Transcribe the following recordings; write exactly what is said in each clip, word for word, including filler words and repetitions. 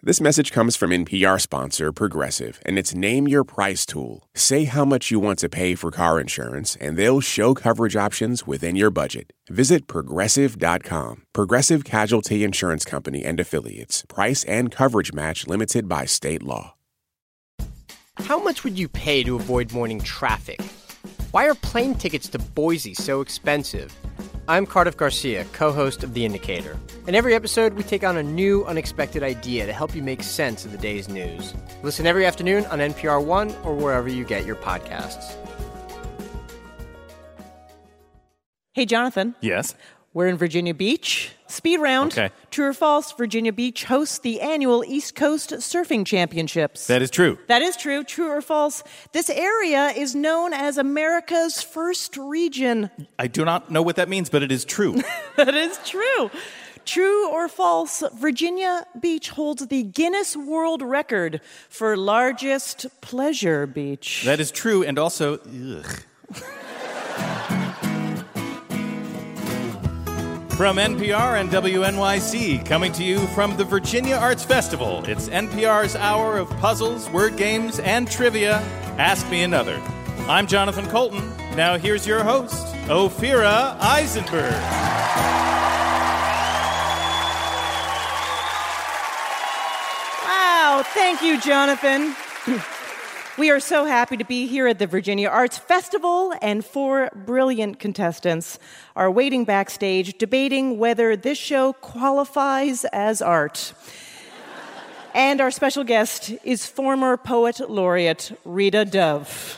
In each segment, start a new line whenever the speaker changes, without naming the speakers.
This message comes from N P R sponsor Progressive and its Name Your Price tool. Say how much you want to pay for car insurance, and they'll show coverage options within your budget. Visit Progressive dot com. Progressive Casualty Insurance Company and Affiliates. Price and coverage match limited by state law.
How much would you pay to avoid morning traffic? Why are plane tickets to Boise so expensive? I'm Cardiff Garcia, co-host of The Indicator. In every episode, we take on a new, unexpected idea to help you make sense of the day's news. Listen every afternoon on N P R One or wherever you get your podcasts.
Hey, Jonathan.
Yes?
We're in Virginia Beach. Speed round.
Okay.
True or false, Virginia Beach hosts the annual East Coast Surfing Championships.
That is true.
That is true. True or false, this area is known as America's first region.
I do not know what that means, but it is true.
That is true. True or false, Virginia Beach holds the Guinness World Record for largest pleasure beach.
That is true, and also, ugh. From N P R and W N Y C, coming to you from the Virginia Arts Festival, it's N P R's hour of puzzles, word games, and trivia. Ask Me Another. I'm Jonathan Colton. Now here's your host, Ophira Eisenberg.
Wow, thank you, Jonathan. We are so happy to be here at the Virginia Arts Festival, and four brilliant contestants are waiting backstage debating whether this show qualifies as art. And our special guest is former poet laureate Rita Dove.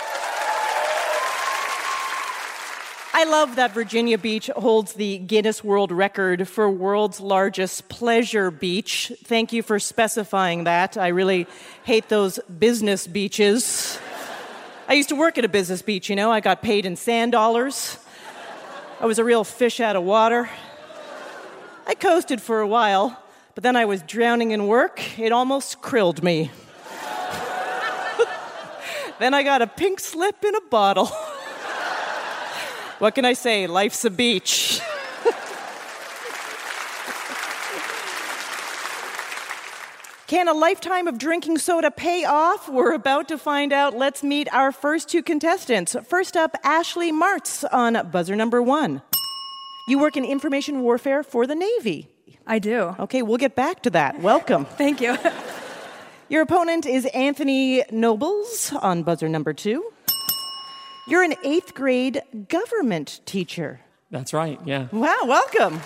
I love that Virginia Beach holds the Guinness World Record for world's largest pleasure beach. Thank you for specifying that. I really hate those business beaches. I used to work at a business beach, you know. I got paid in sand dollars. I was a real fish out of water. I coasted for a while, but then I was drowning in work. It almost krilled me. Then I got a pink slip in a bottle. What can I say? Life's a beach. Can a lifetime of drinking soda pay off? We're about to find out. Let's meet our first two contestants. First up, Ashley Martz on buzzer number one. You work in information warfare for the Navy.
I do.
Okay, we'll get back to that. Welcome.
Thank you.
Your opponent is Anthony Nobles on buzzer number two. You're an eighth grade government teacher.
That's right, yeah.
Wow, welcome.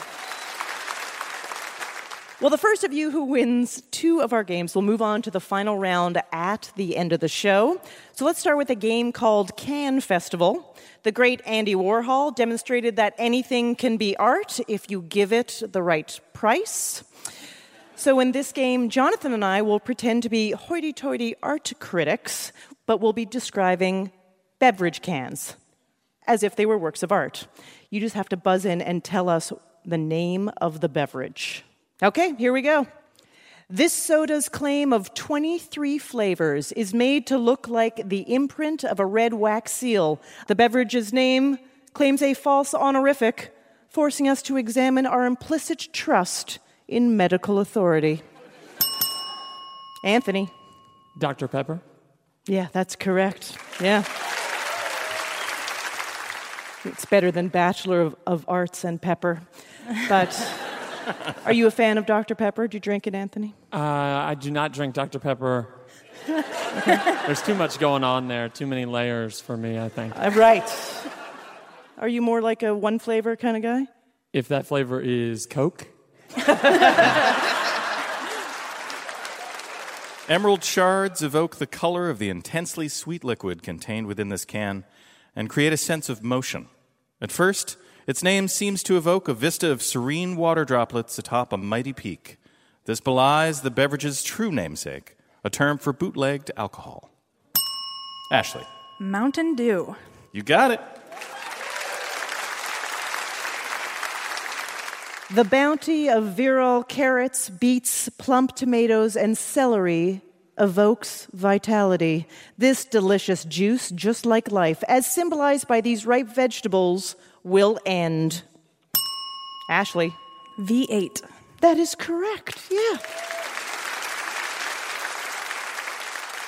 Well, the first of you who wins two of our games will move on to the final round at the end of the show. So let's start with a game called Can Festival. The great Andy Warhol demonstrated that anything can be art if you give it the right price. So in this game, Jonathan and I will pretend to be hoity-toity art critics, but we'll be describing beverage cans, as if they were works of art. You just have to buzz in and tell us the name of the beverage. Okay, here we go. This soda's claim of twenty-three flavors is made to look like the imprint of a red wax seal. The beverage's name claims a false honorific, forcing us to examine our implicit trust in medical authority. Anthony.
Doctor Pepper?
Yeah, that's correct. Yeah. It's better than Bachelor of, of Arts and Pepper. But are you a fan of Doctor Pepper? Do you drink it, Anthony?
Uh, I do not drink Doctor Pepper. There's too much going on there, too many layers for me, I think.
Uh, right. Are you more like a one flavor kind of guy?
If that flavor is Coke?
Emerald shards evoke the color of the intensely sweet liquid contained within this can and create a sense of motion. At first, its name seems to evoke a vista of serene water droplets atop a mighty peak. This belies the beverage's true namesake, a term for bootlegged alcohol. Ashley.
Mountain Dew.
You got it.
The bounty of virile carrots, beets, plump tomatoes, and celery evokes vitality. This delicious juice, just like life, as symbolized by these ripe vegetables, will end. Ashley.
V eight.
That is correct, yeah.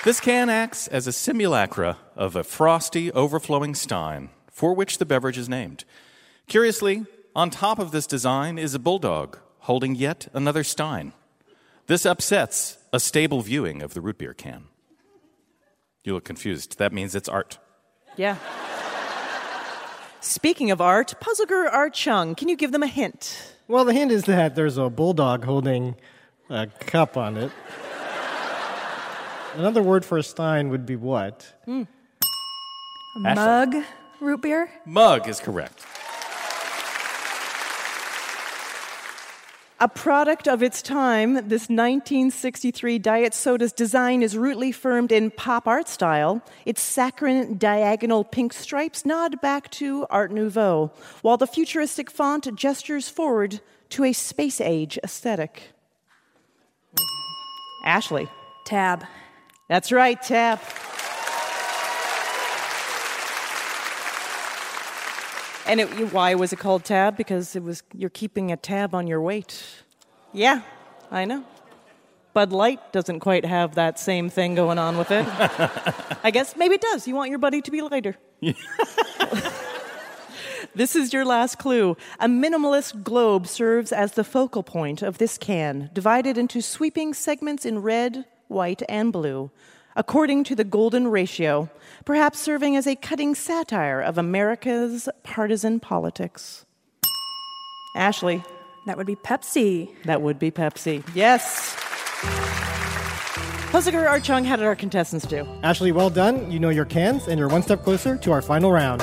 This can acts as a simulacra of a frosty, overflowing stein for which the beverage is named. Curiously, on top of this design is a bulldog holding yet another stein. This upsets a stable viewing of the root beer can. You look confused. That means it's art.
Yeah. Speaking of art, Puzzle Art Chung, can you give them a hint?
Well, the hint is that there's a bulldog holding a cup on it. Another word for a stein would be what?
Mm. Mug root beer?
Mug is correct.
A product of its time, this nineteen sixty-three diet soda's design is rudely firmed in pop art style. Its saccharine diagonal pink stripes nod back to Art Nouveau, while the futuristic font gestures forward to a space age aesthetic. Ashley.
Tab.
That's right, Tab. And it, why was it called Tab? Because it was you're keeping a tab on your weight. Yeah, I know. Bud Light doesn't quite have that same thing going on with it. I guess maybe it does. You want your buddy to be lighter. Yeah. This is your last clue. A minimalist globe serves as the focal point of this can, divided into sweeping segments in red, white, and blue, according to the golden ratio, perhaps serving as a cutting satire of America's partisan politics. Ashley.
That would be Pepsi.
That would be Pepsi. Yes. Puzzle Art Chung, how did our contestants do?
Ashley, well done. You know your cans, and you're one step closer to our final round.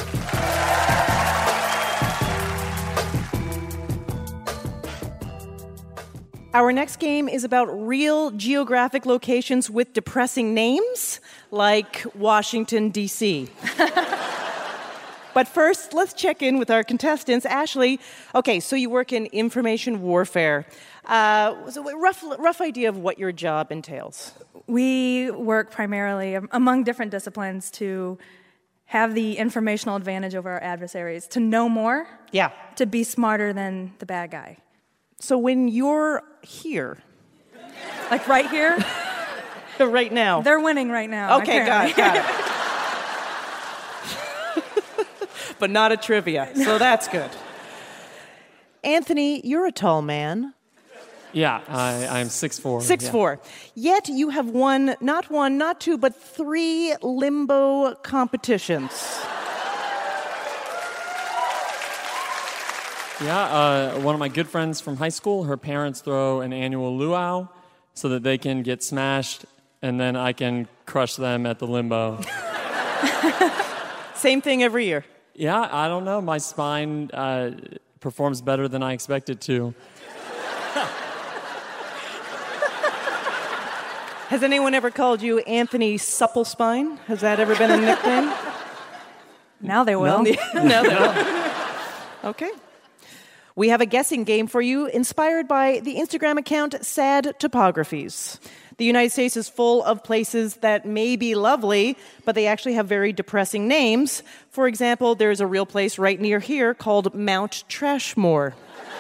Our next game is about real geographic locations with depressing names, like Washington, D C But first, let's check in with our contestants. Ashley, okay, so you work in information warfare. Uh, so a rough, rough idea of what your job entails.
We work primarily among different disciplines to have the informational advantage over our adversaries, to know more,
yeah,
to be smarter than the bad guy.
So when you're here...
Like right here?
Right now.
They're winning right now.
Okay, got it, got it. But not a trivia, so that's good. Anthony, you're a tall man.
Yeah, I, I'm six foot four.
six foot four. Yeah. Yet you have won not one, not two, but three limbo competitions.
Yeah, uh, one of my good friends from high school, her parents throw an annual luau so that they can get smashed, and then I can crush them at the limbo.
Same thing every year.
Yeah, I don't know. My spine uh, performs better than I expect it to.
Has anyone ever called you Anthony Supple Spine? Has that ever been a nickname?
Now they will.
No, no they will. Okay. We have a guessing game for you inspired by the Instagram account Sad Topographies. The United States is full of places that may be lovely, but they actually have very depressing names. For example, there's a real place right near here called Mount Trashmore.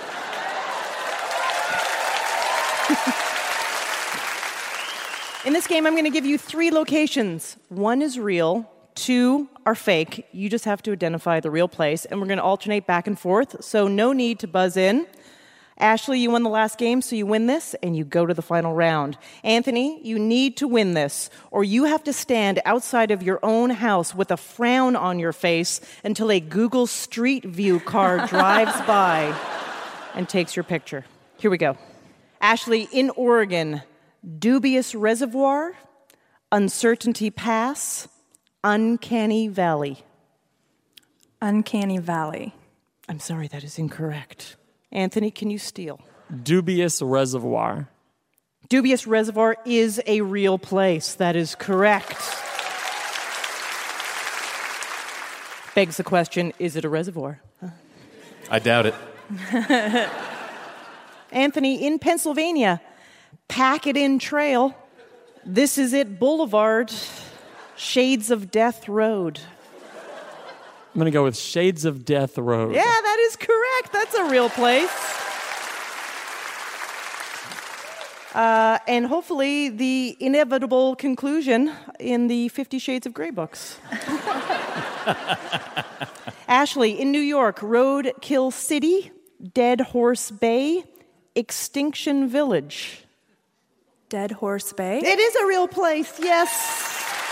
In this game, I'm going to give you three locations. One is real, two are fake. You just have to identify the real place, and we're going to alternate back and forth, so no need to buzz in. Ashley, you won the last game, so you win this, and you go to the final round. Anthony, you need to win this, or you have to stand outside of your own house with a frown on your face until a Google Street View car drives by and takes your picture. Here we go. Ashley, in Oregon, Dubious Reservoir, Uncertainty Pass, Uncanny Valley.
Uncanny Valley.
I'm sorry, that is incorrect. Anthony, can you steal?
Dubious Reservoir.
Dubious Reservoir is a real place. That is correct. Begs the question, is it a reservoir? Huh?
I doubt it.
Anthony, in Pennsylvania, Pack It In Trail, This Is It Boulevard, Shades of Death Road.
I'm going to go with Shades of Death Road.
Yeah, that is correct. That's a real place. Uh, and hopefully the inevitable conclusion in the Fifty Shades of Grey books. Ashley, in New York, Roadkill City, Dead Horse Bay, Extinction Village.
Dead Horse Bay?
It is a real place, yes.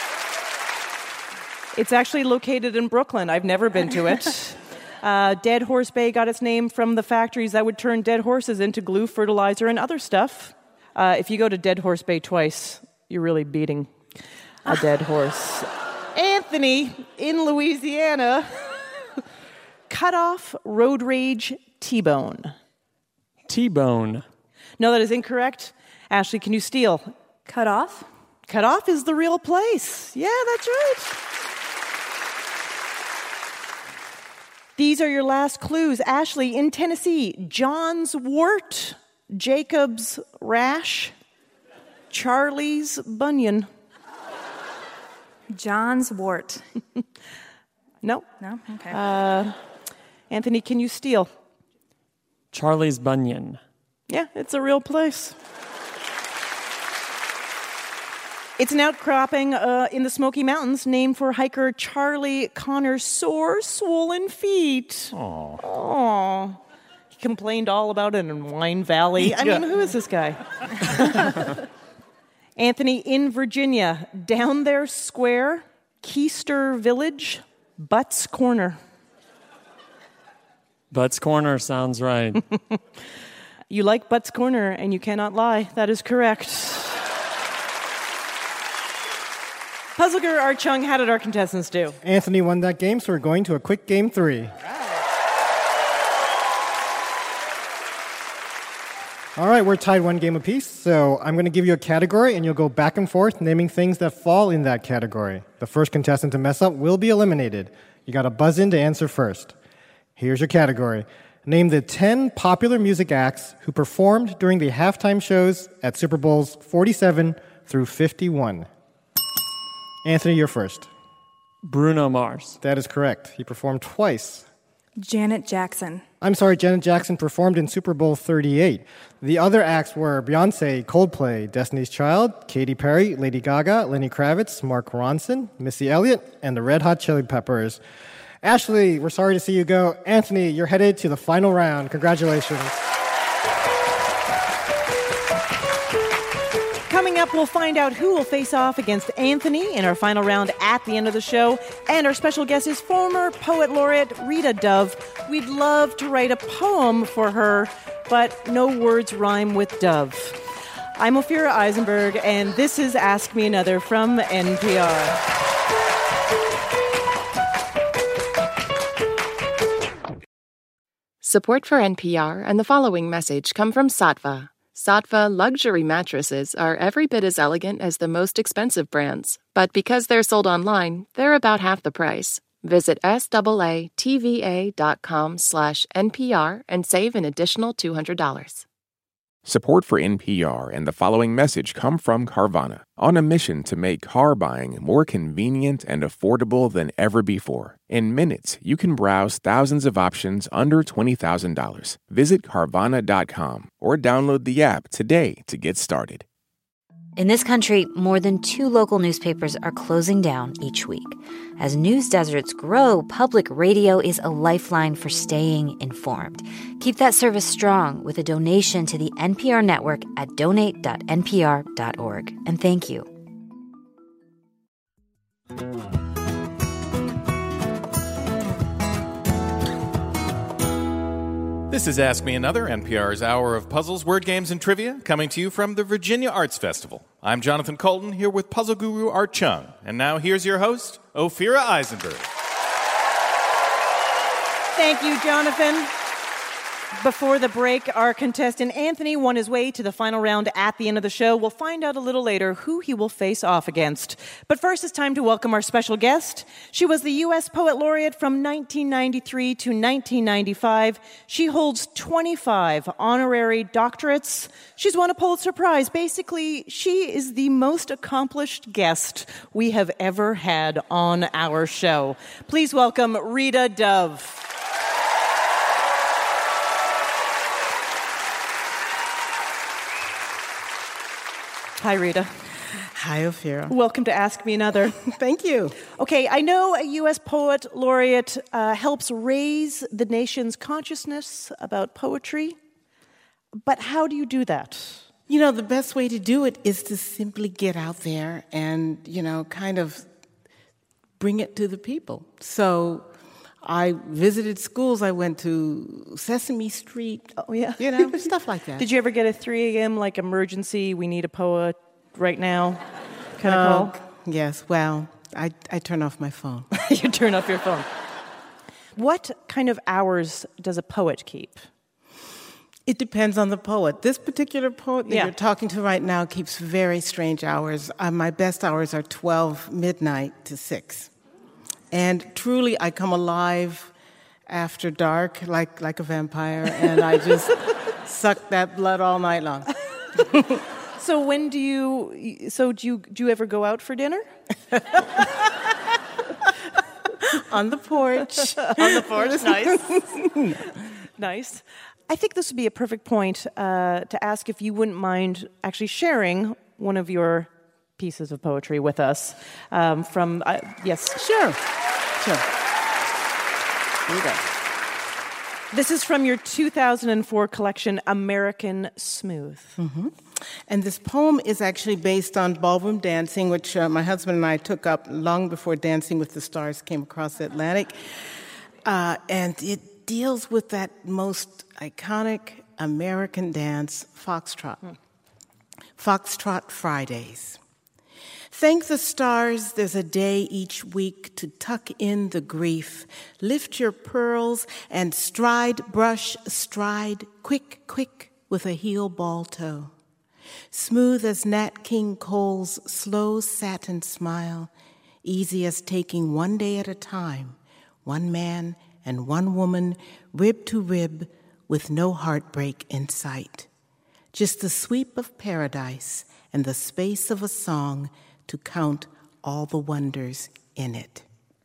It's actually located in Brooklyn. I've never been to it. Uh, Dead Horse Bay got its name from the factories that would turn dead horses into glue, fertilizer, and other stuff. Uh, if you go to Dead Horse Bay twice, you're really beating a dead horse. Anthony, in Louisiana, Cut Off Road Rage T-Bone.
T-Bone.
No, that is incorrect. Ashley, can you steal?
Cut Off?
Cut Off is the real place. Yeah, that's right. These are your last clues. Ashley, in Tennessee, John's Wart, Jacob's Rash, Charlie's Bunion.
John's Wart.
No.
No? Okay.
Uh, Anthony, can you steal?
Charlie's Bunion.
Yeah, it's a real place. It's an outcropping uh, in the Smoky Mountains named for hiker Charlie Connor's sore, swollen feet.
Aww.
Aww. He complained all about it in Wine Valley. I mean, who is this guy? Anthony, in Virginia, Down There Square, Keister Village, Butts Corner.
Butts Corner sounds right.
You like Butts Corner, and you cannot lie. That is correct. Puzzleger Art Chung, how did our contestants do?
Anthony won that game, so we're going to a quick game three. All right, we're tied one game apiece, so I'm going to give you a category, and you'll go back and forth naming things that fall in that category. The first contestant to mess up will be eliminated. You got to buzz in to answer first. Here's your category. Name the ten popular music acts who performed during the halftime shows at Super Bowls forty-seven through fifty-one. Anthony, you're first.
Bruno Mars.
That is correct. He performed twice.
Janet Jackson.
I'm sorry, Janet Jackson performed in Super Bowl thirty-eight. The other acts were Beyoncé, Coldplay, Destiny's Child, Katy Perry, Lady Gaga, Lenny Kravitz, Mark Ronson, Missy Elliott, and the Red Hot Chili Peppers. Ashley, we're sorry to see you go. Anthony, you're headed to the final round. Congratulations.
Coming up, we'll find out who will face off against Anthony in our final round at the end of the show. And our special guest is former Poet Laureate Rita Dove. We'd love to write a poem for her, but no words rhyme with Dove. I'm Ophira Eisenberg, and this is Ask Me Another from N P R.
Support for N P R and the following message come from Saatva. Saatva luxury mattresses are every bit as elegant as the most expensive brands, but because they're sold online, they're about half the price. Visit S-A-A-T-V-A.com slash NPR and save an additional two hundred dollars.
Support for N P R and the following message come from Carvana, on a mission to make car buying more convenient and affordable than ever before. In minutes, you can browse thousands of options under twenty thousand dollars. Visit Carvana dot com or download the app today to get started.
In this country, more than two local newspapers are closing down each week. As news deserts grow, public radio is a lifeline for staying informed. Keep that service strong with a donation to the N P R network at donate dot N P R dot org. And thank you.
This is Ask Me Another, N P R's hour of puzzles, word games, and trivia, coming to you from the Virginia Arts Festival. I'm Jonathan Colton, here with puzzle guru Art Chung. And now here's your host, Ophira Eisenberg.
Thank you, Jonathan. Before the break, our contestant Anthony won his way to the final round at the end of the show. We'll find out a little later who he will face off against. But first, it's time to welcome our special guest. She was the U S Poet Laureate from nineteen ninety-three to nineteen ninety-five. She holds twenty-five honorary doctorates. She's won a Pulitzer Prize. Basically, she is the most accomplished guest we have ever had on our show. Please welcome Rita Dove. Hi, Rita.
Hi, Ophira.
Welcome to Ask Me Another.
Thank you.
Okay, I know a U S poet laureate uh, helps raise the nation's consciousness about poetry, but how do you do that?
You know, the best way to do it is to simply get out there and, you know, kind of bring it to the people. So I visited schools. I went to Sesame Street.
Oh, yeah.
You know, stuff like that.
Did you ever get a three a.m. like emergency, we need a poet right now kind of
Oh,
call?
yes. Well, I, I turn off my phone.
You turn off your phone. What kind of hours does a poet keep?
It depends on the poet. This particular poet that
Yeah.
you're talking to right now keeps very strange hours. Uh, my best hours are twelve midnight to six. And truly, I come alive after dark like, like a vampire, and I just suck that blood all night long.
So when do you, so do you, do you ever go out for dinner?
On the porch.
On the porch, nice. Nice. I think this would be a perfect point uh, to ask if you wouldn't mind actually sharing one of your pieces of poetry with us um, from, uh, yes.
Sure. Sure. Here you go.
This is from your two thousand four collection, American Smooth.
Mm-hmm. And this poem is actually based on ballroom dancing, which uh, my husband and I took up long before Dancing with the Stars came across the Atlantic. Uh, and it deals with that most iconic American dance, Foxtrot. Hmm. Foxtrot Fridays. Thank the stars there's a day each week to tuck in the grief. Lift your pearls and stride, brush, stride, quick, quick, with a heel ball toe. Smooth as Nat King Cole's slow satin smile, easy as taking one day at a time, one man and one woman, rib to rib, with no heartbreak in sight. Just the sweep of paradise and the space of a song to count all the wonders in it.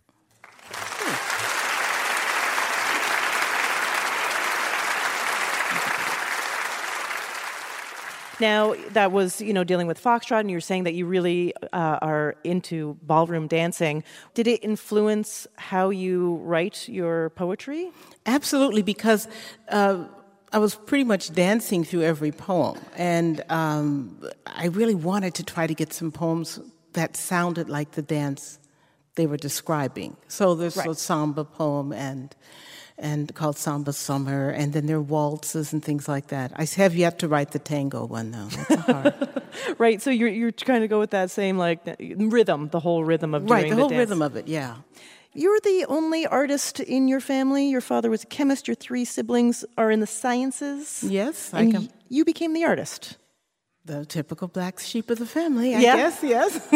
Now, that was, you know, dealing with Foxtrot, and you were saying that you really uh, are into ballroom dancing. Did it influence how you write your poetry?
Absolutely, because uh, I was pretty much dancing through every poem, and um, I really wanted to try to get some poems that sounded like the dance they were describing. So there's right. a samba poem and and called Samba Summer, and then there are waltzes and things like that. I have yet to write the tango one, though. That's hard.
Right, so you're you're trying to go with that same, like, rhythm, the whole rhythm of doing
right, the,
the
whole
dance.
rhythm of it, yeah.
You're the only artist in your family. Your father was a chemist. Your three siblings are in the sciences.
Yes, I
and
can.
Y- you became the artist.
The typical black sheep of the family, I
yeah.
guess, yes.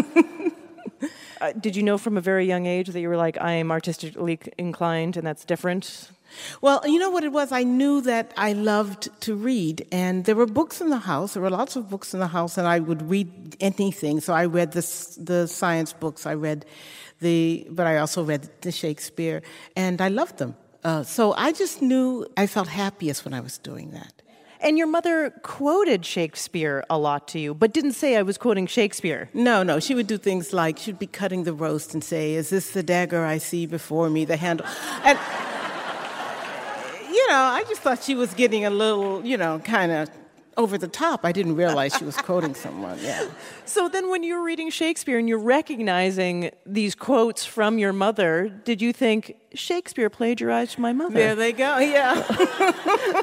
uh, did you know from a very young age that you were like, I am artistically inclined, and that's different?
Well, you know what it was? I knew that I loved to read, and there were books in the house. There were lots of books in the house, and I would read anything. So I read the the science books. I read the, but I also read the Shakespeare, and I loved them. Uh, so I just knew I felt happiest when I was doing that.
And your mother quoted Shakespeare a lot to you, but didn't say I was quoting Shakespeare.
No, no. She would do things like, she'd be cutting the roast and say, is this the dagger I see before me, the handle? And, you know, I just thought she was getting a little, you know, kind of over the top. I didn't realize she was quoting someone, yeah.
So then when you're reading Shakespeare and you're recognizing these quotes from your mother, did you think, Shakespeare plagiarized my mother?
There they go, yeah.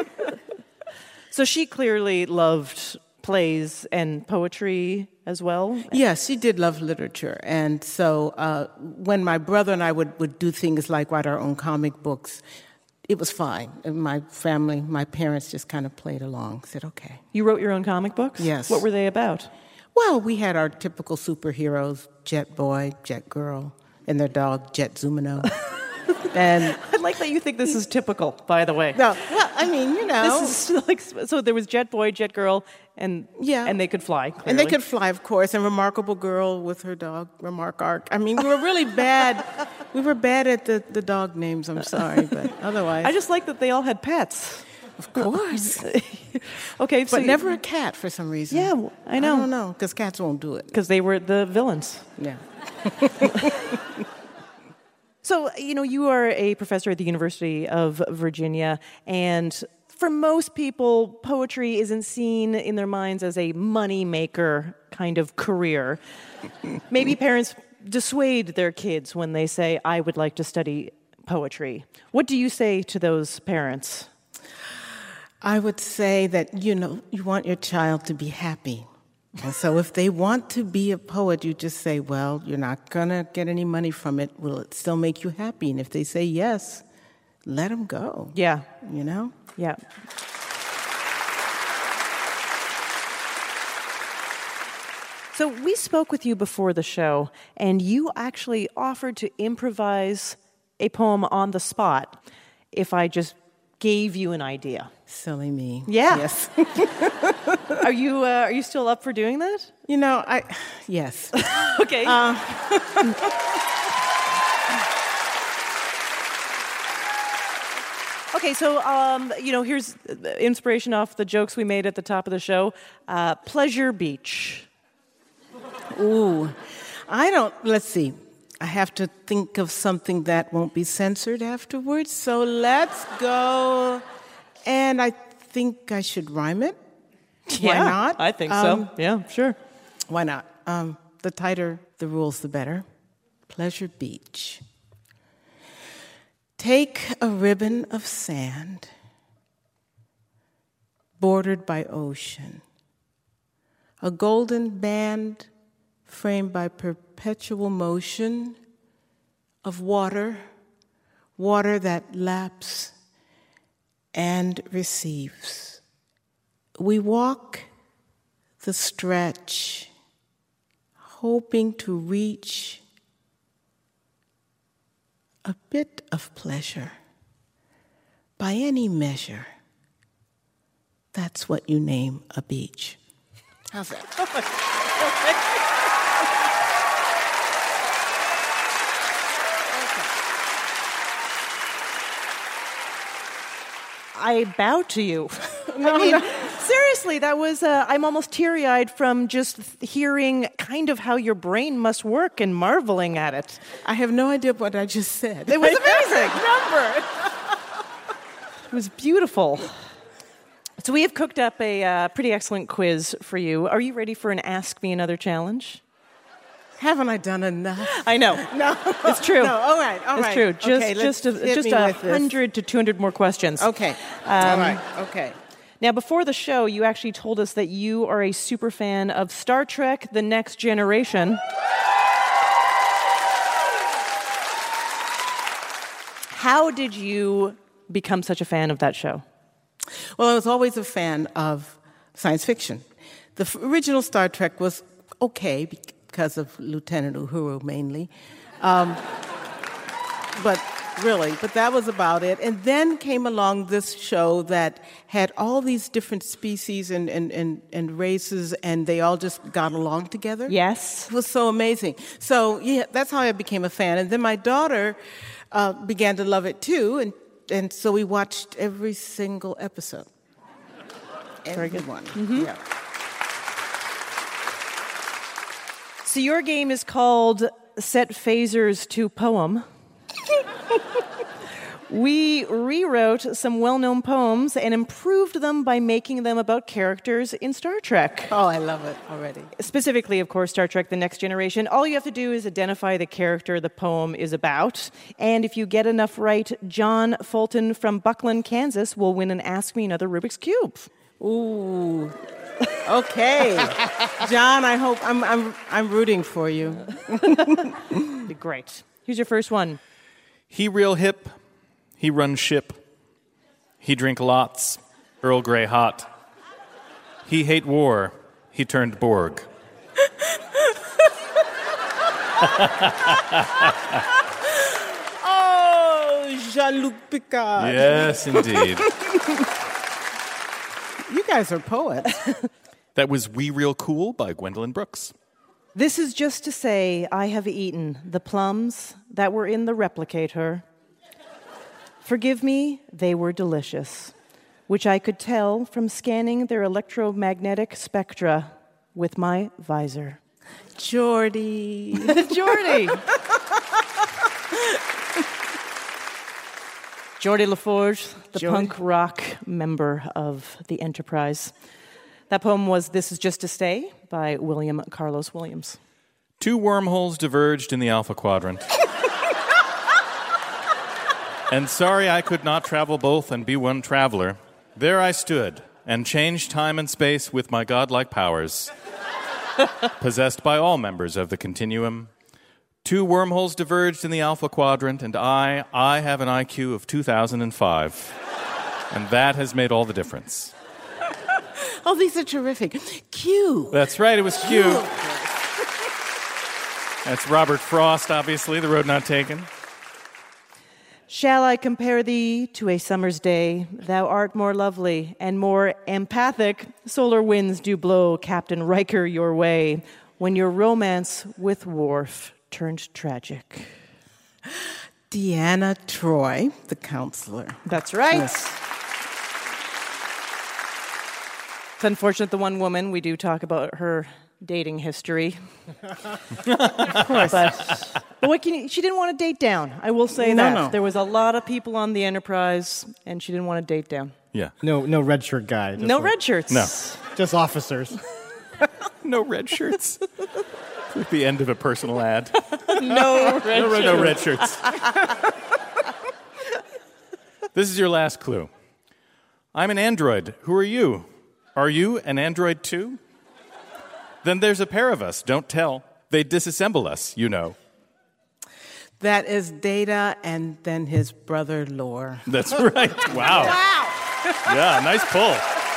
So she clearly loved plays and poetry as well?
Yes, she did love literature. And so uh, when my brother and I would, would do things like write our own comic books, it was fine. And my family, my parents just kind of played along, said, okay.
You wrote your own comic books?
Yes.
What were they about?
Well, we had our typical superheroes, Jet Boy, Jet Girl, and their dog, Jet Zumino. And
I like that you think this is typical, by the way.
No, well, I mean, you know.
This is like, so there was Jet Boy, Jet Girl, and
yeah.
and they could fly, clearly.
And they could fly, of course, and Remarkable Girl with her dog, Remark Arc. I mean, we were really bad. We were bad at the, the dog names, I'm sorry, but otherwise.
I just like that they all had pets.
Of course.
Okay, so
but never a cat for some reason.
Yeah, I know.
I don't know, because cats won't do it.
Because they were the villains.
Yeah.
So, you know, you are a professor at the University of Virginia, and for most people, poetry isn't seen in their minds as a money-maker kind of career. Maybe parents dissuade their kids when they say, I would like to study poetry. What do you say to those parents?
I would say that, you know, you want your child to be happy. And so if they want to be a poet, you just say, well, you're not going to get any money from it. Will it still make you happy? And if they say yes, let them go.
Yeah.
You know?
Yeah. So we spoke with you before the show, and you actually offered to improvise a poem on the spot if I just gave you an idea.
Silly me.
Yeah.
Yes.
Are you uh, are you still up for doing that?
You know, I yes.
Okay.
Uh,
Okay, so, um, you know, here's inspiration off the jokes we made at the top of the show. Uh, Pleasure Beach.
Ooh, I don't, let's see. I have to think of something that won't be censored afterwards, so let's go. And I think I should rhyme it. Why
Yeah,
not?
I think
Um,
so. Yeah, sure.
Why not? Um, the tighter the rules, the better. Pleasure Beach. Take a ribbon of sand bordered by ocean, a golden band framed by perpetual motion of water, water that laps and receives. We walk the stretch, hoping to reach a bit of pleasure by any measure. That's what you name a beach. How's that?
I bow to you. I mean, seriously, that was, uh, I'm almost teary-eyed from just hearing kind of how your brain must work and marveling at it.
I have no idea what I just said.
It was amazing. Number. It was beautiful. So we have cooked up a uh, pretty excellent quiz for you. Are you ready for an Ask Me Another challenge?
Haven't I done enough?
I know.
No.
It's true.
No, all right, all
it's
right.
true. Just,
okay,
just
let's
a,
hit
just
me
a
with this.
hundred to two hundred more questions.
Okay.
Um,
all right. Okay.
Now, before the show, you actually told us that you are a super fan of Star Trek: The Next Generation. How did you become such a fan of that show?
Well, I was always a fan of science fiction. The f- original Star Trek was okay because of Lieutenant Uhuru mainly. Um, but really, but that was about it. And then came along this show that had all these different species and, and, and, and races, and they all just got along together.
Yes.
It was so amazing. So, yeah, that's how I became a fan. And then my daughter uh, began to love it too, and, and so we watched every single episode.
Very good.
Everyone.
Mm-hmm.
Yeah.
So your game is called Set Phasers to Poem. We rewrote some well-known poems and improved them by making them about characters in Star Trek.
Oh, I love it already.
Specifically, of course, Star Trek: The Next Generation. All you have to do is identify the character the poem is about. And if you get enough right, John Fulton from Buckland, Kansas will win an Ask Me Another Rubik's Cube.
Ooh. Okay. John, I hope I'm I'm I'm rooting for you.
Great. Here's your first one.
He real hip, he run ship. He drink lots, Earl Grey hot. He hate war, he turned Borg.
Oh, Jean-Luc Picard.
Yes, indeed.
You guys are poets.
That was We Real Cool by Gwendolyn Brooks.
This is just to say I have eaten the plums that were in the replicator. Forgive me, they were delicious. which I could tell from scanning their electromagnetic spectra with my visor.
Geordie.
Geordie. Geordie LaForge, the
Geordie.
punk rock member of the Enterprise. That poem was This Is Just to Stay by William Carlos Williams.
Two wormholes diverged in the Alpha Quadrant. And sorry I could not travel both and be one traveler. There I stood and changed time and space with my godlike powers, possessed by all members of the continuum. Two wormholes diverged in the Alpha Quadrant, and I, I have an I Q of two thousand five. And that has made all the difference.
Oh, these are terrific. Q.
That's right, it was Q. That's Robert Frost, obviously, The Road Not Taken.
Shall I compare thee to a summer's day? Thou art more lovely and more empathic. Solar winds do blow, Captain Riker, your way, when your romance with Worf turned tragic.
Deanna Troy, the counselor.
That's right.
Yes.
It's unfortunate the one woman, we do talk about her dating history.
Of course.
But, but what can you, she didn't want to date down. I will say
No,
that.
no.
There was a lot of people on the Enterprise, and she didn't want to date down.
Yeah.
No, no red shirt guy. just
No
like-
red shirts.
No.
Just officers.
No red shirts. Like the end of a personal ad.
No red
No,
shirts.
no red shirts. This is your last clue. I'm an android. Who are you? Are you an android too? Then there's a pair of us. Don't tell. They disassemble us, you know.
That is Data and then his brother Lore.
That's right. Wow.
Wow.
Yeah, nice pull.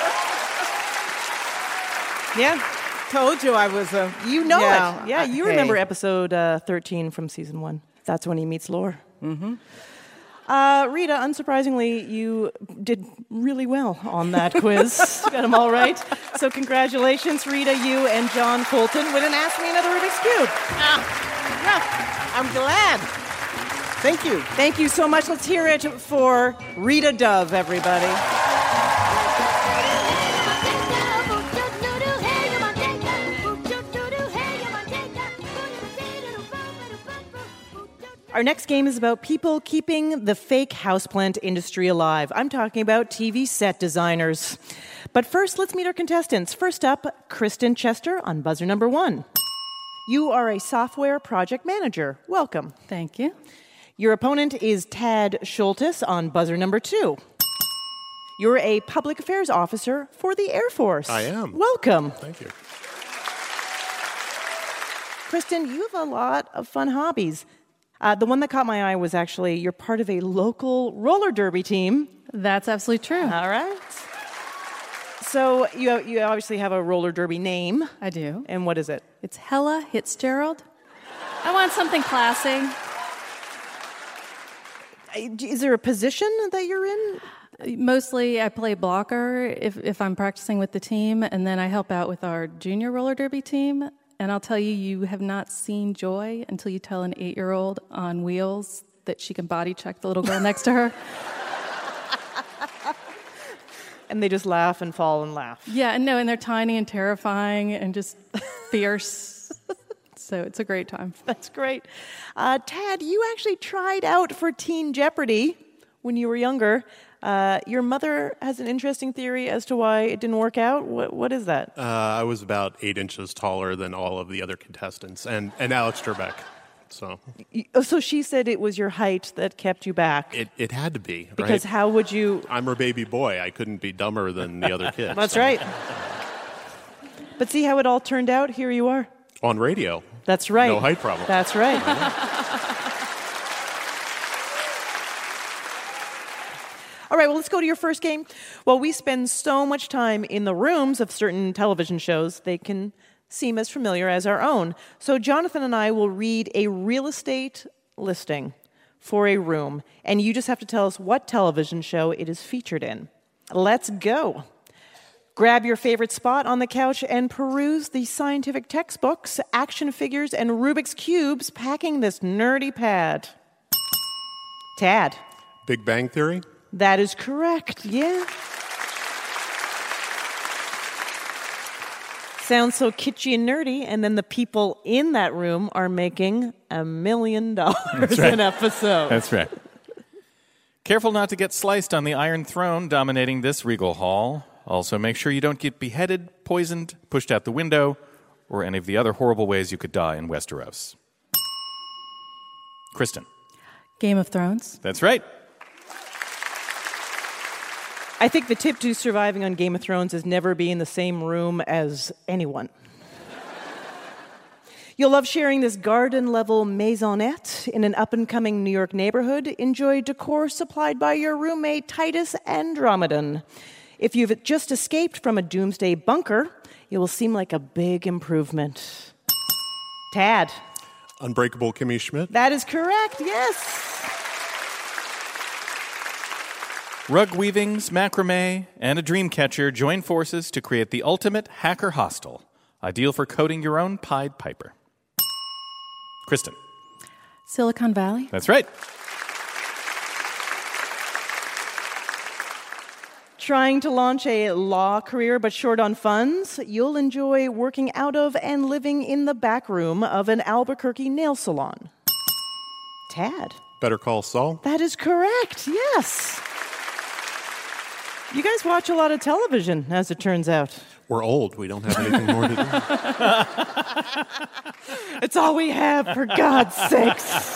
Yeah.
Told you I was a...
You know
Yeah,
it. Yeah, you
hey.
remember episode uh, thirteen from season one. That's when he meets Lore. Mm-hmm. Uh, Rita, unsurprisingly, you did really well on that quiz. You got them all right. So congratulations, Rita, you and John Colton with an Ask Me Another Rubik's Cube.
Ah, yeah, I'm glad. Thank you.
Thank you so much. Let's hear it for Rita Dove, everybody. Our next game is about people keeping the fake houseplant industry alive. I'm talking about T V set designers. But first, let's meet our contestants. First up, Kristen Chester on buzzer number one. You are a software project manager. Welcome.
Thank you.
Your opponent is Tad Schultes on buzzer number two. You're a public affairs officer for the Air Force.
I am.
Welcome.
Thank you.
Kristen, you have a lot of fun hobbies. Uh, the one that caught my eye was actually you're part of a local roller derby team.
That's absolutely true.
All right. So you you obviously have a roller derby name.
I do.
And what is it?
It's Hella Hitzgerald. I want something classy.
Is there a position that you're in?
Mostly I play blocker if, if I'm practicing with the team, and then I help out with our junior roller derby team. And I'll tell you, you have not seen joy until you tell an eight-year-old on wheels that she can body check the little girl next to her.
And they just laugh and fall and laugh.
Yeah, no, and they're tiny and terrifying and just fierce. So it's a great time.
That's great. Uh, Tad, you actually tried out for Teen Jeopardy when you were younger. Uh, your mother has an interesting theory as to why it didn't work out. What, what is that?
Uh, I was about eight inches taller than all of the other contestants, and, and Alex Trebek. So
Oh, so she said it was your height that kept you back.
it, it had to be,
Because
right?
how would you...
I'm her baby boy. I couldn't be dumber than the other kids.
That's right. But see how it all turned out? Here you are.
On radio.
That's right.
No height problem.
That's right. All right, well, let's go to your first game. Well, we spend so much time in the rooms of certain television shows, they can seem as familiar as our own. So Jonathan and I will read a real estate listing for a room, and you just have to tell us what television show it is featured in. Let's go. Grab your favorite spot on the couch and peruse the scientific textbooks, action figures, and Rubik's Cubes packing this nerdy pad. Tad.
Big Bang Theory?
That is correct, yeah. sounds so kitschy and nerdy, and then the people in that room are making a million dollars
right.
an episode.
That's right. Careful not to get sliced on the Iron Throne dominating this regal hall. Also, make sure you don't get beheaded, poisoned, pushed out the window, or any of the other horrible ways you could die in Westeros. Kristen.
Game of Thrones.
That's right.
I think the tip to surviving on Game of Thrones is never be in the same room as anyone. You'll love sharing this garden-level maisonette in an up-and-coming New York neighborhood. Enjoy decor supplied by your roommate, Titus Andromedon. If you've just escaped from a doomsday bunker, it will seem like a big improvement. Tad.
Unbreakable Kimmy Schmidt.
That is correct, yes.
Rug weavings, macrame, and a dream catcher join forces to create the ultimate hacker hostel, ideal for coding your own Pied Piper. Kristen.
Silicon Valley.
That's right.
Trying to launch a law career but short on funds? You'll enjoy working out of and living in the back room of an Albuquerque nail salon. Tad.
Better Call Saul.
That is correct, yes. You guys watch a lot of television, as it turns out.
We're old. We don't have anything more to do.
It's all we have, for God's sakes.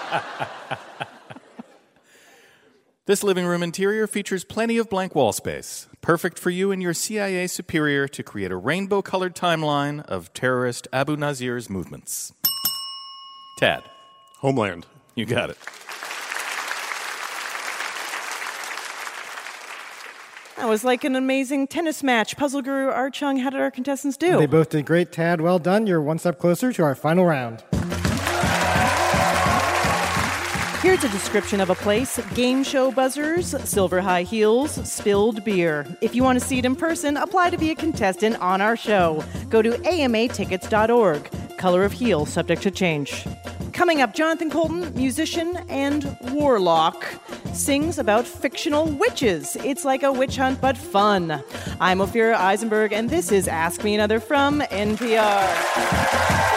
This living room interior features plenty of blank wall space, perfect for you and your C I A superior to create a rainbow-colored timeline of terrorist Abu Nazir's movements. Tad.
Homeland.
You got it.
That was like an amazing tennis match. Puzzle Guru Art Chung, how did our contestants do?
They both did great. Tad, well done. You're one step closer to our final round.
Here's a description of a place: game show buzzers, silver high heels, spilled beer. If you want to see it in person, apply to be a contestant on our show. Go to A M A tickets dot org. Color of heel, subject to change. Coming up, Jonathan Coulton, musician and warlock, sings about fictional witches. It's like a witch hunt, but fun. I'm Ophira Eisenberg, and this is Ask Me Another from N P R.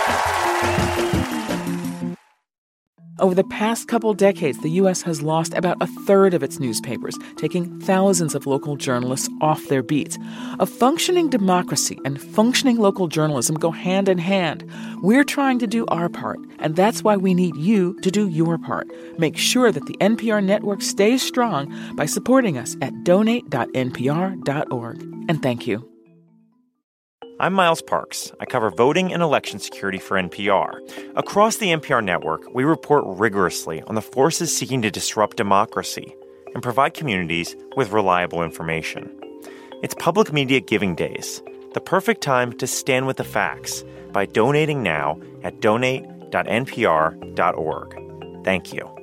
Over the past couple decades, the U S has lost about a third of its newspapers, taking thousands of local journalists off their beats. A functioning democracy and functioning local journalism go hand in hand. We're trying to do our part, and that's why we need you to do your part. Make sure that the N P R network stays strong by supporting us at donate dot N P R dot org. And thank you.
I'm Miles Parks. I cover voting and election security for N P R. Across the N P R network, we report rigorously on the forces seeking to disrupt democracy and provide communities with reliable information. It's Public Media Giving Days, the perfect time to stand with the facts by donating now at donate dot N P R dot org. Thank you.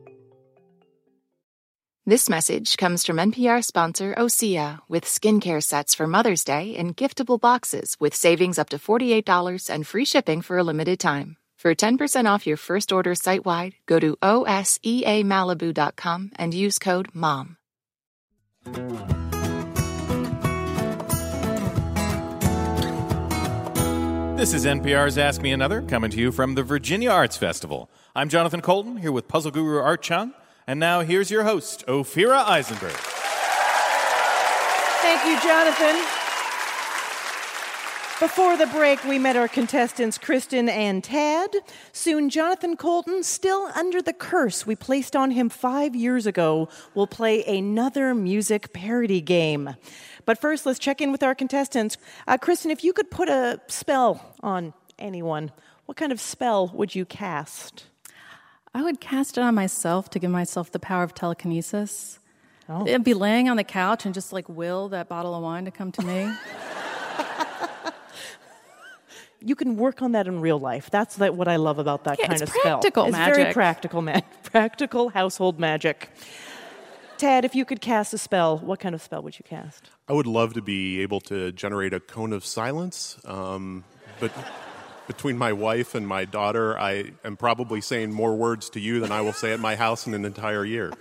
This message comes from N P R sponsor Osea with skincare sets for Mother's Day in giftable boxes with savings up to forty-eight dollars and free shipping for a limited time. For ten percent off your first order site-wide, go to O S E A Malibu dot com and use code MOM.
This is N P R's Ask Me Another, coming to you from the Virginia Arts Festival. I'm Jonathan Coulton, here with Puzzle Guru Art Chung. And now here's your host, Ophira Eisenberg.
Thank you, Jonathan. Before the break, we met our contestants, Kristen and Tad. Soon, Jonathan Coulton, still under the curse we placed on him five years ago, will play another music parody game. But first, let's check in with our contestants. Uh, Kristen, if you could put a spell on anyone, what kind of spell would you cast?
I would cast it on myself to give myself the power of telekinesis.
Oh.
It'd be laying on the couch and just like will that bottle of wine to come to me.
You can work on that in real life. That's like what I love about that
yeah,
kind
it's
of spell.
Practical
it's
magic.
very practical, ma- practical household magic. Tad, if you could cast a spell, what kind of spell would you cast?
I would love to be able to generate a cone of silence, um, but between my wife and my daughter, I am probably saying more words to you than I will say at my house in an entire year.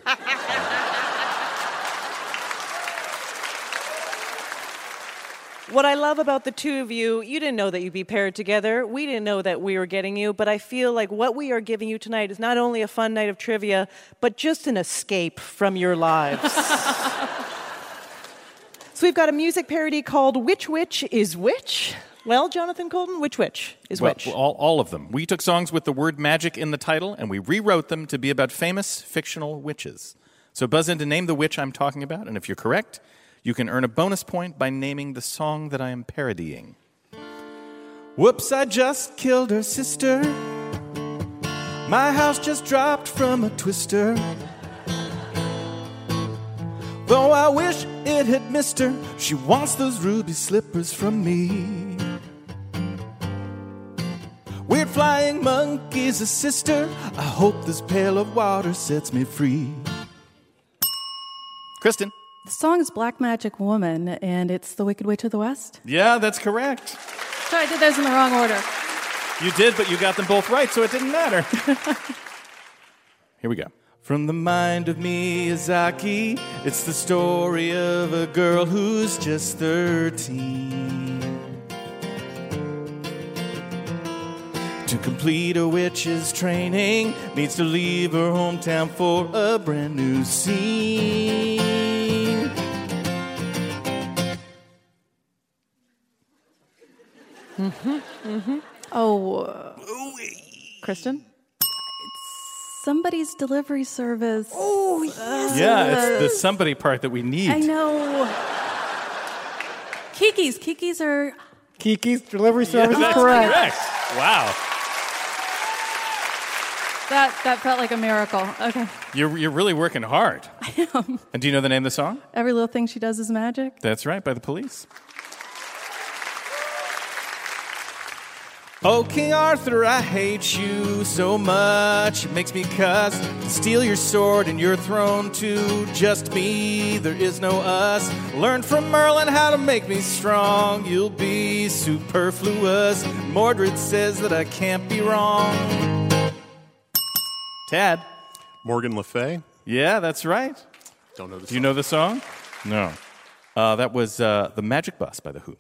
What I love about the two of you, you didn't know that you'd be paired together. We didn't know that we were getting you, but I feel like what we are giving you tonight is not only a fun night of trivia, but just an escape from your lives. So we've got a music parody called Which Witch is Which? Well, Jonathan Coulton, which witch is
well,
which?
All, all of them. We took songs with the word magic in the title, and we rewrote them to be about famous fictional witches. So buzz in to name the witch I'm talking about, and if you're correct, you can earn a bonus point by naming the song that I am parodying. Whoops, I just killed her sister. My house just dropped from a twister. Though I wish it had missed her, she wants those ruby slippers from me. Weird flying monkey's a sister. I hope this pail of water sets me free. Kristen.
The song is Black Magic Woman, and it's The Wicked Witch of the West.
Yeah, that's correct.
So I did those in the wrong order.
You did, but you got them both right, so it didn't matter. Here we go. From the mind of Miyazaki, it's the story of a girl who's just thirteen. To complete a witch's training, needs to leave her hometown for a brand new scene.
Mm-hmm, mm-hmm. Oh, uh, Kristen? It's somebody's delivery service.
Oh, yes.
Yeah, it's the somebody part that we need.
I know. Kiki's. Kiki's are...
Kiki's delivery service
yeah,
is correct.
correct. Wow.
That that felt like a miracle. Okay.
You're, you're really working hard.
I am.
And do you know the name of the song?
Every Little Thing She Does Is Magic.
That's right, by the Police. Oh, King Arthur, I hate you so much. It makes me cuss to steal your sword and your throne too. Just me, there is no us. Learn from Merlin how to make me strong. You'll be superfluous. Mordred says that I can't be wrong. Tad.
Morgan Le Fay.
Yeah, that's right.
Don't know the song.
Do you know the song? No. Uh, that was uh, The Magic Bus by The Who.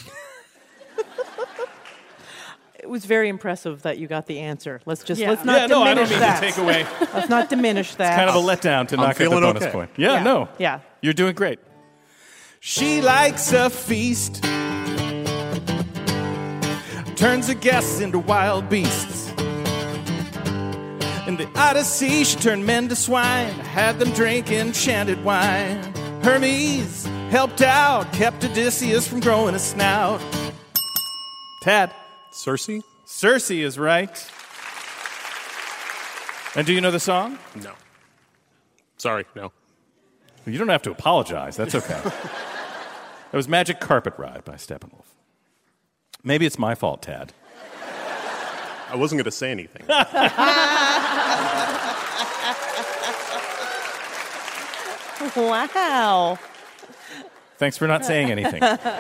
It was very impressive that you got the answer. Let's just
Yeah.
let's not
Yeah, no, I
diminish
don't mean
that.
to take away.
Let's not diminish that.
It's kind of a letdown to
I'm
not get the
feeling
bonus
okay.
point. Yeah,
Yeah.
no.
Yeah.
You're doing great. She likes a feast. Turns the guests into wild beasts. In the Odyssey, she turned men to swine, had them drink enchanted wine. Hermes helped out, kept Odysseus from growing a snout. Tad.
Circe?
Circe is right. And do you know the song?
No. Sorry, no.
You don't have to apologize. That's okay. It was Magic Carpet Ride by Steppenwolf. Maybe it's my fault, Tad.
I wasn't going to say anything.
Wow.
Thanks for not saying anything.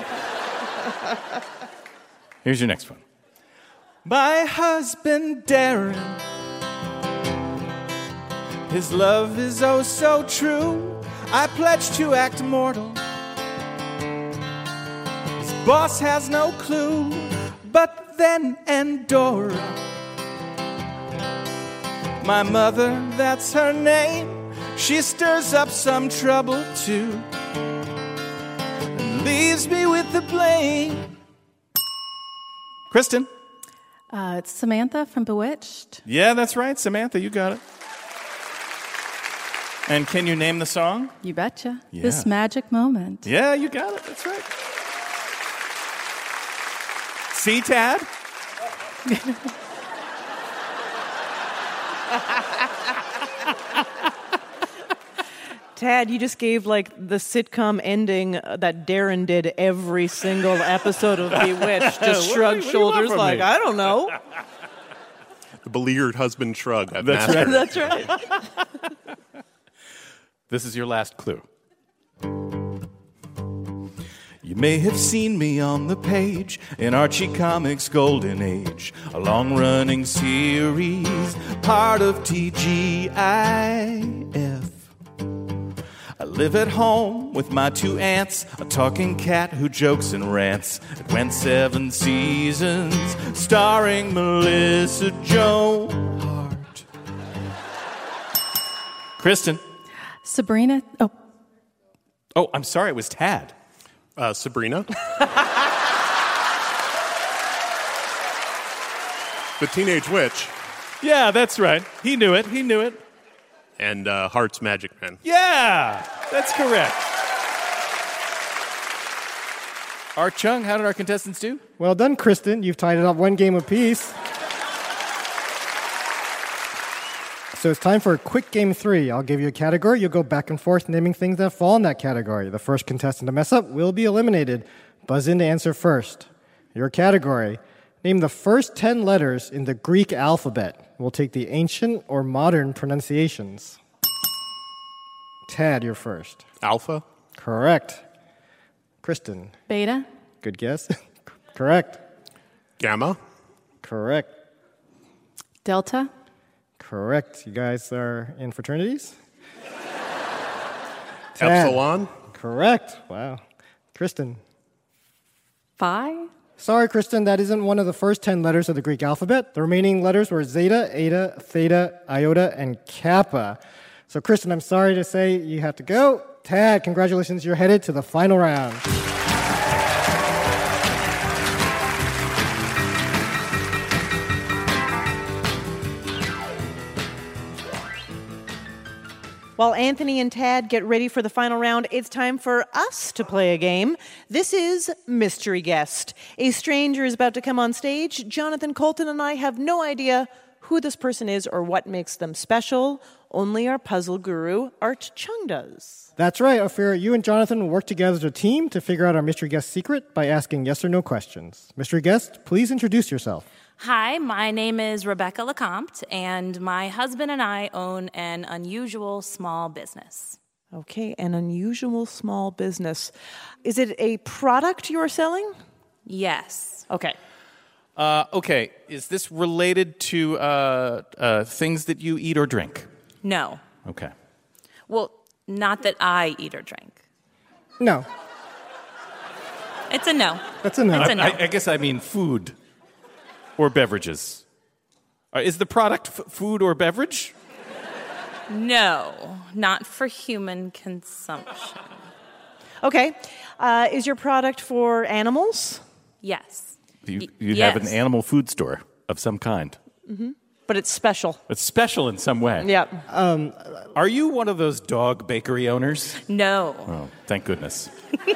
Here's your next one. My husband, Darren, his love is oh so true. I pledge to act immortal. His boss has no clue. But then Andorra, my mother, that's her name. She stirs up some trouble too, and leaves me with the blame. Kristen.
Uh, it's Samantha from Bewitched.
Yeah, that's right, Samantha, you got it. And can you name the song?
You betcha.
Yeah.
This Magic Moment.
Yeah, you got it, that's right. See, Tad?
Tad, you just gave like the sitcom ending that Darren did every single episode of Bewitched. Just shrugged shoulders like, I don't know.
The beleaguered husband shrug. I've
That's
mastered
right.
it.
That's right.
This is your last clue. You may have seen me on the page in Archie Comics' Golden Age, a long-running series, part of T G I F. I live at home with my two aunts, a talking cat who jokes and rants. It went seven seasons, starring Melissa Joan Hart. Kristen.
Sabrina. Oh.
Oh, I'm sorry, it was Tad.
Uh, Sabrina. The Teenage Witch.
Yeah, that's right. He knew it. He knew it.
And uh, Hart's Magic Man.
Yeah, that's correct. Art Chung, how did our contestants do?
Well done, Kristen. You've tied it up one game apiece. So it's time for quick game three. I'll give you a category. You'll go back and forth naming things that fall in that category. The first contestant to mess up will be eliminated. Buzz in to answer first. Your category. Name the first ten letters in the Greek alphabet. We'll take the ancient or modern pronunciations. Tad, you're first.
Alpha.
Correct. Kristen.
Beta.
Good guess. Correct.
Gamma.
Correct.
Delta.
Correct. You guys are in fraternities? Tad.
Epsilon.
Correct. Wow. Kristen.
Phi.
Sorry, Kristen, that isn't one of the first ten letters of the Greek alphabet. The remaining letters were zeta, eta, theta, iota, and kappa. So, Kristen, I'm sorry to say you have to go. Tad, congratulations, you're headed to the final round.
While Anthony and Tad get ready for the final round, it's time for us to play a game. This is Mystery Guest. A stranger is about to come on stage. Jonathan Colton and I have no idea who this person is or what makes them special. Only our puzzle guru, Art Chung, does.
That's right, Ophir. You and Jonathan will work together as a team to figure out our mystery guest secret by asking yes or no questions. Mystery guest, please introduce yourself.
Hi, my name is Rebecca Lecomte, and my husband and I own an unusual small business.
Okay, an unusual small business. Is it a product you're selling?
Yes.
Okay.
Uh, okay, is this related to uh, uh, things that you eat or drink?
No.
Okay.
Well, not that I eat or drink.
No.
It's a no.
That's a no.
It's a no.
I, I guess I mean food or beverages. Uh, is the product f- food or beverage?
No, not for human consumption.
Okay. Uh, is your product for animals?
Yes.
You,
Y-
you
yes.
have an animal food store of some kind.
Mm-hmm. But it's special.
It's special in some way.
Yeah.
Um,
Are you one of those dog bakery owners?
No.
Oh, thank goodness.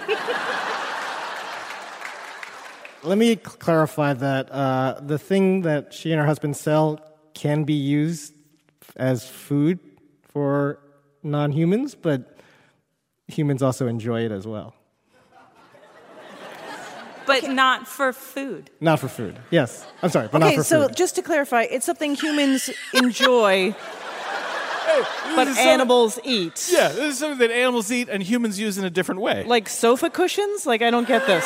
Let me cl- clarify that uh, the thing that she and her husband sell can be used as food for non-humans, but humans also enjoy it as well.
But not for food.
Not for food. Yes. I'm sorry, but
okay,
not for
so
food.
just to clarify, it's something humans enjoy, but
is some-
animals eat.
Yeah, this is something that animals eat and humans use in a different way.
Like sofa cushions? Like, I don't get this.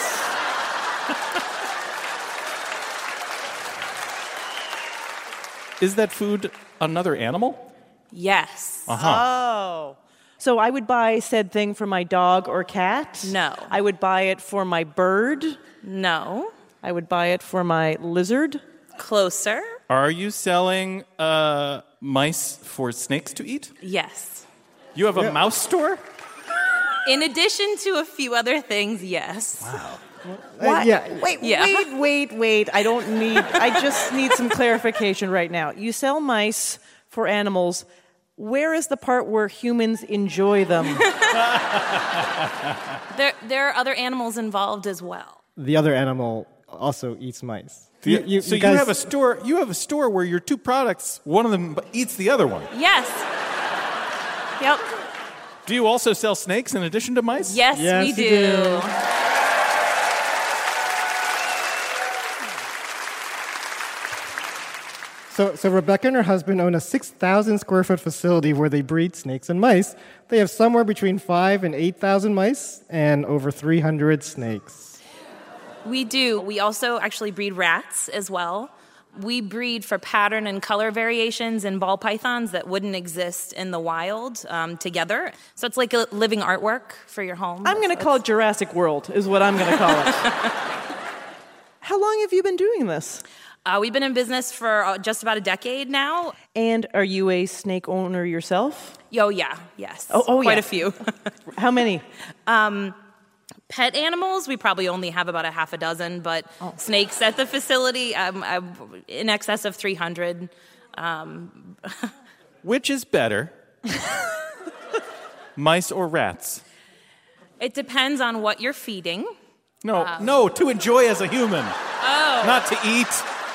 Is that food another animal?
Yes.
Uh-huh.
Oh. So I would buy said thing for my dog or cat?
No.
I would buy it for my bird?
No.
I would buy it for my lizard?
Closer.
Are you selling uh, mice for snakes to eat?
Yes.
You have a mouse store?
In addition to a few other things, yes.
Wow.
What?
yeah.
Wait,
Yeah.
wait, wait, wait. I don't need, I just need some clarification right now. You sell mice for animals. Where is the part where humans enjoy them?
There, there are other animals involved as well.
The other animal also eats mice.
Do you-
You- you-
so
you
you,
guys-
have a store. You have a store where your two products, one of them eats the other one.
Yes. Yep.
Do you also sell snakes in addition to mice?
Yes,
Yes,
we
you
do.
do. So, so Rebecca and her husband own a six thousand square foot facility where they breed snakes and mice. They have somewhere between five and eight thousand mice and over three hundred snakes.
We do. We also actually breed rats as well. We breed for pattern and color variations in ball pythons that wouldn't exist in the wild um, together. So it's like a living artwork for your home.
I'm going to call it Jurassic World, is what I'm going to call it. How long have you been doing this?
Uh, we've been in business for uh, just about a decade now.
And are you a snake owner yourself?
Oh, yeah, yes.
Oh, oh
Quite
yeah.
a few.
How many?
Um, pet animals, we probably only have about a half a dozen, but
oh.
snakes at the facility, um, uh, in excess of three hundred. Um,
Which is better, mice or rats?
It depends on what you're feeding.
No,
Um,
no, to enjoy as a human,
Oh.
not to eat.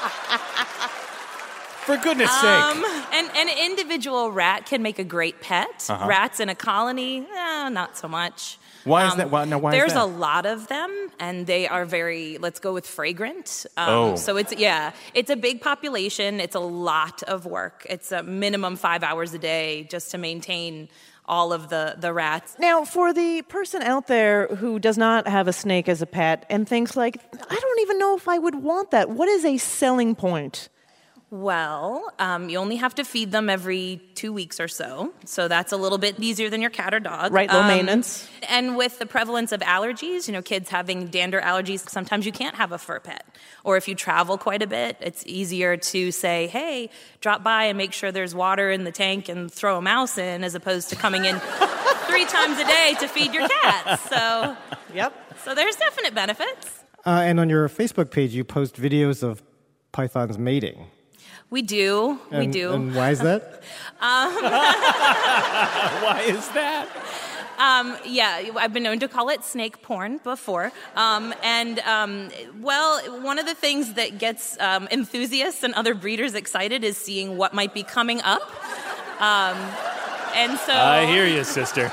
For goodness
Um,
sake.
and an individual rat can make a great pet.
Uh-huh.
Rats in a colony, eh, not so much.
Why is
Um,
that? Why, no, why is
There's
that?
a lot of them, and they are very, let's go with fragrant. Um,
Oh.
So it's, yeah, it's a big population. It's a lot of work. It's a minimum five hours a day just to maintain all of the, the rats.
Now, for the person out there who does not have a snake as a pet and thinks like, I don't even know if I would want that, what is a selling point?
Well, um, you only have to feed them every two weeks or so. So that's a little bit easier than your cat or dog.
Right, low
Um,
maintenance.
And with the prevalence of allergies, you know, kids having dander allergies, sometimes you can't have a fur pet. Or if you travel quite a bit, it's easier to say, hey, drop by and make sure there's water in the tank and throw a mouse in, as opposed to coming in three times a day to feed your cat. So,
yep.
So there's definite benefits.
Uh, and on your Facebook page, you post videos of pythons mating.
We do.
And,
we do.
And why is that?
Um,
Why is that?
Um, yeah, I've been known to call it snake porn before. Um, and, um, well, one of the things that gets um, enthusiasts and other breeders excited is seeing what might be coming up. Um, and so...
I hear you, sister.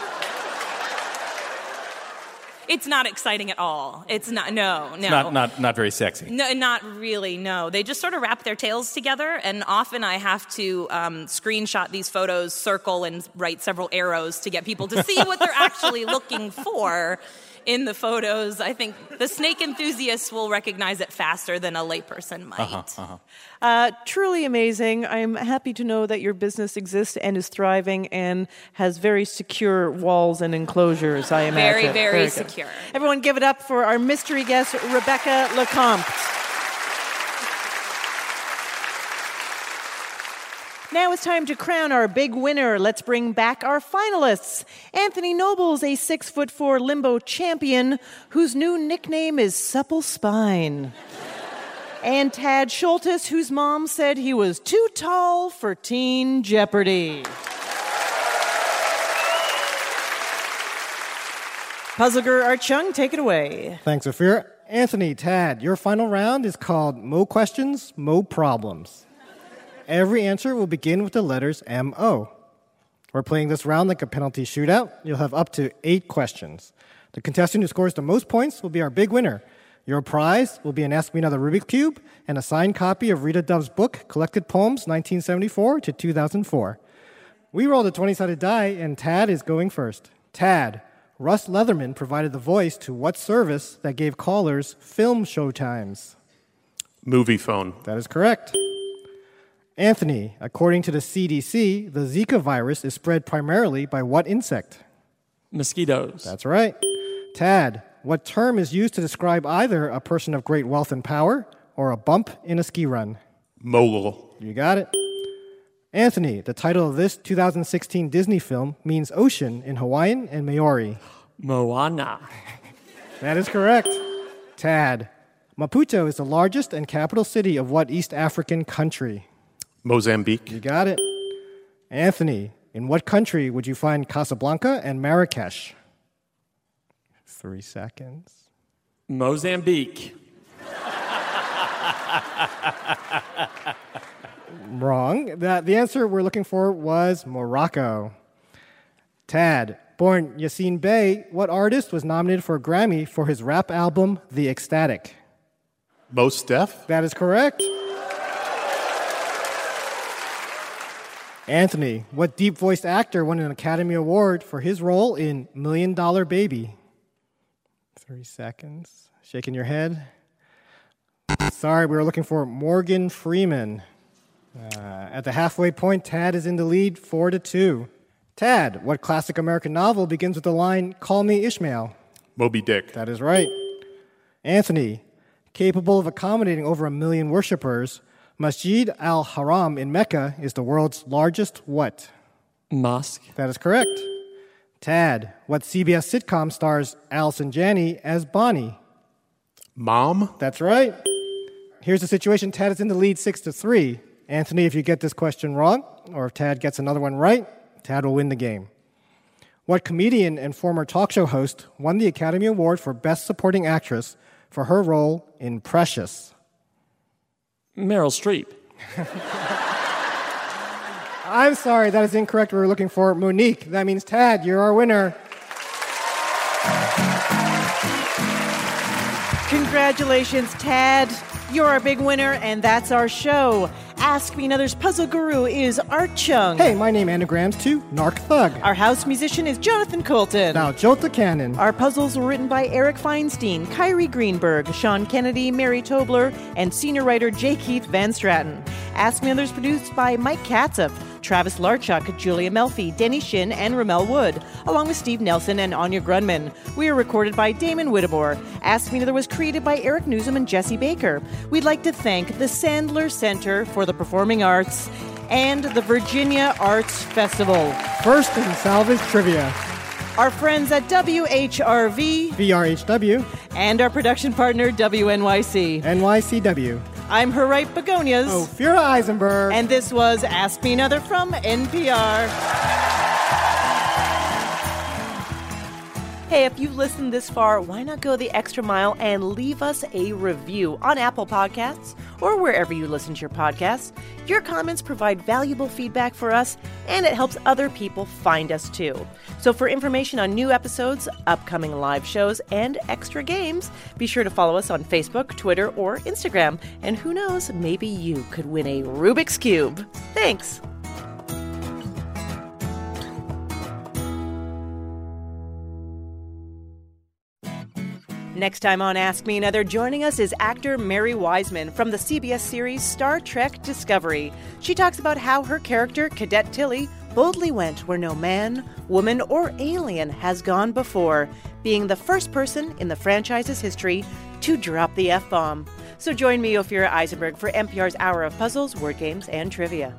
It's not exciting at all. It's not, no, no.
It's not, not, not very sexy.
No, not really, no. They just sort of wrap their tails together, and often I have to um, screenshot these photos, circle, and write several arrows to get people to see what they're actually looking for in the photos. I think the snake enthusiasts will recognize it faster than a layperson might.
Uh-huh, uh-huh.
Uh, truly amazing. I'm happy to know that your business exists and is thriving and has very secure walls and enclosures, I imagine.
Very, very,
good.
secure.
Everyone give it up for our mystery guest, Rebecca Lecomte. Now it's time to crown our big winner. Let's bring back our finalists. Anthony Nobles, a six foot four limbo champion whose new nickname is Supple Spine. And Tad Schultes, whose mom said he was too tall for Teen Jeopardy. Puzzleger Archung, take it away.
Thanks, Ophir. Anthony, Tad, your final round is called Mo Questions, Mo Problems. Every answer will begin with the letters M O. We're playing this round like a penalty shootout. You'll have up to eight questions. The contestant who scores the most points will be our big winner. Your prize will be an Ask Me Another Rubik's Cube and a signed copy of Rita Dove's book, Collected Poems, nineteen seventy-four to two thousand four. We rolled a twenty-sided die, and Tad is going first. Tad, Russ Leatherman provided the voice to what service that gave callers film showtimes?
Movie phone.
That is correct. Anthony, according to the C D C, the Zika virus is spread primarily by what insect?
Mosquitoes.
That's right. Tad, what term is used to describe either a person of great wealth and power or a bump in a ski run?
Mogul.
You got it. Anthony, the title of this two thousand sixteen Disney film means ocean in Hawaiian and Maori.
Moana.
That is correct. Tad, Maputo is the largest and capital city of what East African country?
Mozambique.
You got it. Anthony, in what country would you find Casablanca and Marrakesh? Three seconds.
Mozambique.
Wrong. The, the answer we're looking for was Morocco. Tad, born Yassine Bey, what artist was nominated for a Grammy for his rap album, The Ecstatic?
Mos Def.
That is correct. Anthony, what deep-voiced actor won an Academy Award for his role in Million Dollar Baby? Three seconds. Shaking your head. Sorry, we were looking for Morgan Freeman. Uh, at the halfway point, Tad is in the lead, four to two. Tad, what classic American novel begins with the line, "Call me Ishmael"?
Moby Dick.
That is right. Anthony, capable of accommodating over a million worshippers, Masjid al-Haram in Mecca is the world's largest what?
Mosque.
That is correct. Tad, what C B S sitcom stars Allison Janney as Bonnie?
Mom.
That's right. Here's the situation. Tad is in the lead six to three. Anthony, if you get this question wrong, or if Tad gets another one right, Tad will win the game. What comedian and former talk show host won the Academy Award for Best Supporting Actress for her role in Precious?
Meryl Streep.
I'm sorry, that is incorrect. We were looking for Monique. That means Tad, you're our winner.
Congratulations, Tad. You're our big winner, and that's our show. Ask Me Another's puzzle guru is Art Chung.
Hey, my name anagrams to Narc Thug.
Our house musician is Jonathan Colton.
Now, Jota Cannon.
Our puzzles were written by Eric Feinstein, Kyrie Greenberg, Sean Kennedy, Mary Tobler, and senior writer J. Keith Van Stratton. Ask Me Another's produced by Mike Katzoff, Travis Larchuk, Julia Melfi, Denny Shin, and Ramel Wood, along with Steve Nelson and Anya Grunman. We are recorded by Damon Whittemore. Ask Me Another was created by Eric Newsom and Jesse Baker. We'd like to thank the Sandler Center for the Performing Arts and the Virginia Arts Festival.
First in Salvage Trivia.
Our friends at W H R V,
V R H W,
and our production partner, W N Y C.
N Y C W.
I'm her right begonias.
Ophira Eisenberg.
And this was Ask Me Another from N P R. Hey, if you've listened this far, why not go the extra mile and leave us a review on Apple Podcasts or wherever you listen to your podcasts? Your comments provide valuable feedback for us, and it helps other people find us too. So for information on new episodes, upcoming live shows, and extra games, be sure to follow us on Facebook, Twitter, or Instagram. And who knows, maybe you could win a Rubik's Cube. Thanks. Next time on Ask Me Another, joining us is actor Mary Wiseman from the C B S series Star Trek Discovery. She talks about how her character, Cadet Tilly, boldly went where no man, woman, or alien has gone before, being the first person in the franchise's history to drop the F-bomb. So join me, Ophira Eisenberg, for N P R's Hour of Puzzles, Word Games, and Trivia.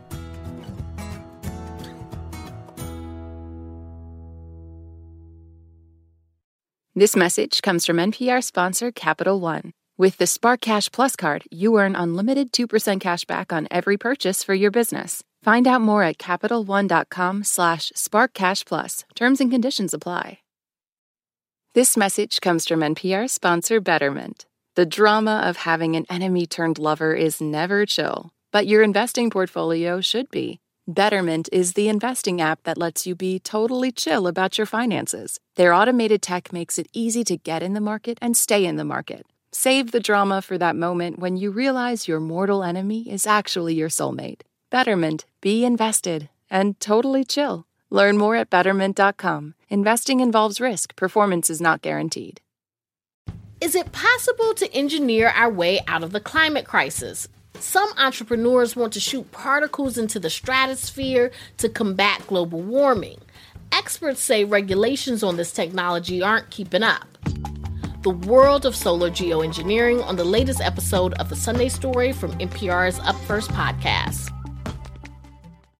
This message comes from N P R sponsor Capital One. With the Spark Cash Plus card, you earn unlimited two percent cash back on every purchase for your business. Find out more at CapitalOne.com slash SparkCashPlus. Terms and conditions apply. This message comes from N P R sponsor Betterment. The drama of having an enemy-turned-lover is never chill, but your investing portfolio should be. Betterment is the investing app that lets you be totally chill about your finances. Their automated tech makes it easy to get in the market and stay in the market. Save the drama for that moment when you realize your mortal enemy is actually your soulmate. Betterment. Be invested and totally chill. Learn more at Betterment dot com. Investing involves risk. Performance is not guaranteed.
Is it possible to engineer our way out of the climate crisis? Some entrepreneurs want to shoot particles into the stratosphere to combat global warming. Experts say regulations on this technology aren't keeping up. The world of solar geoengineering on the latest episode of The Sunday Story from N P R's Up First podcast.